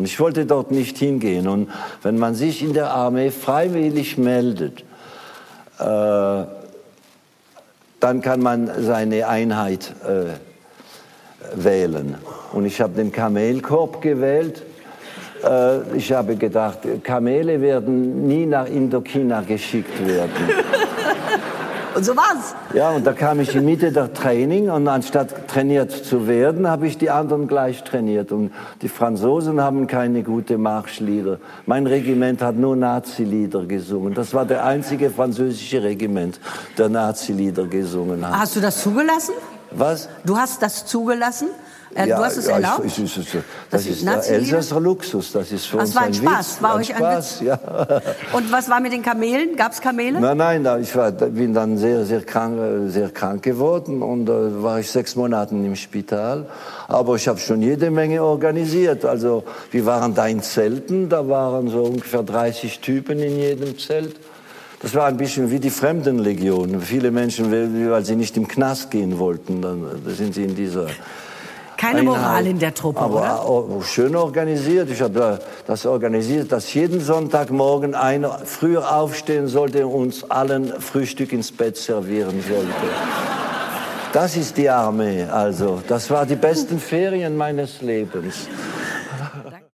Und ich wollte dort nicht hingehen. Und wenn man sich in der Armee freiwillig meldet, dann kann man seine Einheit wählen. Und ich habe den Kamelkorps gewählt. Ich habe gedacht, Kamele werden nie nach Indochina geschickt werden. Und so war's. Ja, und da kam ich in Mitte der Training und anstatt trainiert zu werden, habe ich die anderen gleich trainiert. Und die Franzosen haben keine gute Marschlieder. Mein Regiment hat nur Nazi-Lieder gesungen. Das war der einzige französische Regiment, der Nazi-Lieder gesungen hat. Hast du das zugelassen? Was? Du hast das zugelassen? Ja, du hast es erlaubt? Das ist Elsässer Luxus. Das ist für uns war ein Spaß. Witz. War euch ein Witz? Ja. Und was war mit den Kamelen? Gab es Kamele? Nein, ich bin dann sehr krank geworden und war ich 6 Monate im Spital. Aber ich habe schon jede Menge organisiert. Also wir waren da in Zelten, da waren so ungefähr 30 Typen in jedem Zelt. Das war ein bisschen wie die Fremdenlegion. Viele Menschen, weil sie nicht im Knast gehen wollten, dann sind sie in dieser... Keine Moral in der Truppe, aber oder? Schön organisiert. Ich habe das organisiert, dass jeden Sonntagmorgen einer früher aufstehen sollte und uns allen Frühstück ins Bett servieren sollte. Das ist die Armee, also. Das waren die besten Ferien meines Lebens.